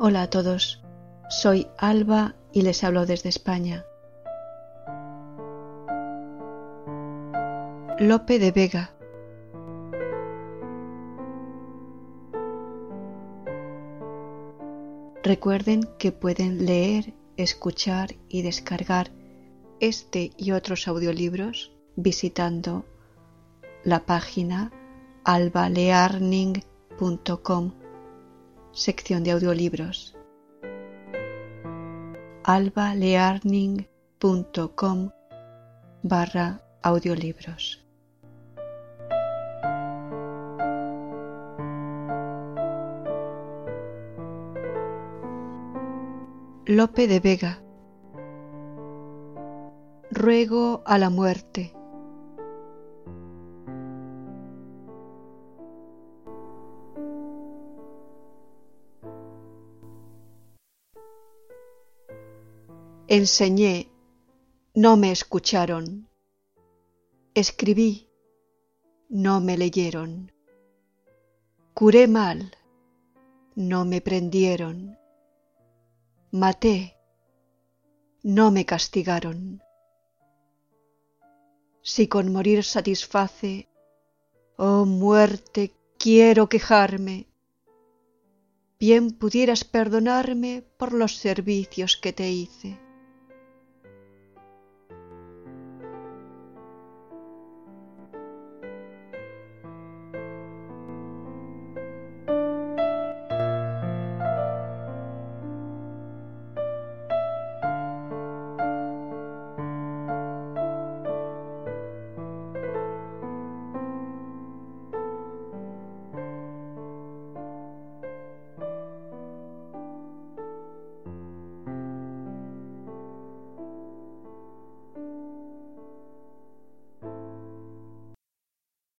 Hola a todos, soy Alba y les hablo desde España. Lope de Vega. Recuerden que pueden leer, escuchar y descargar este y otros audiolibros visitando la página albalearning.com, sección de audiolibros. albalearning.com/audiolibros. Lope de Vega. Ruego a la muerte. Enseñé, no me escucharon. Escribí, no me leyeron. Curé mal, no me prendieron. Maté, no me castigaron. Si con morir satisface, oh muerte, quiero quejarme. Bien pudieras perdonarme por los servicios que te hice.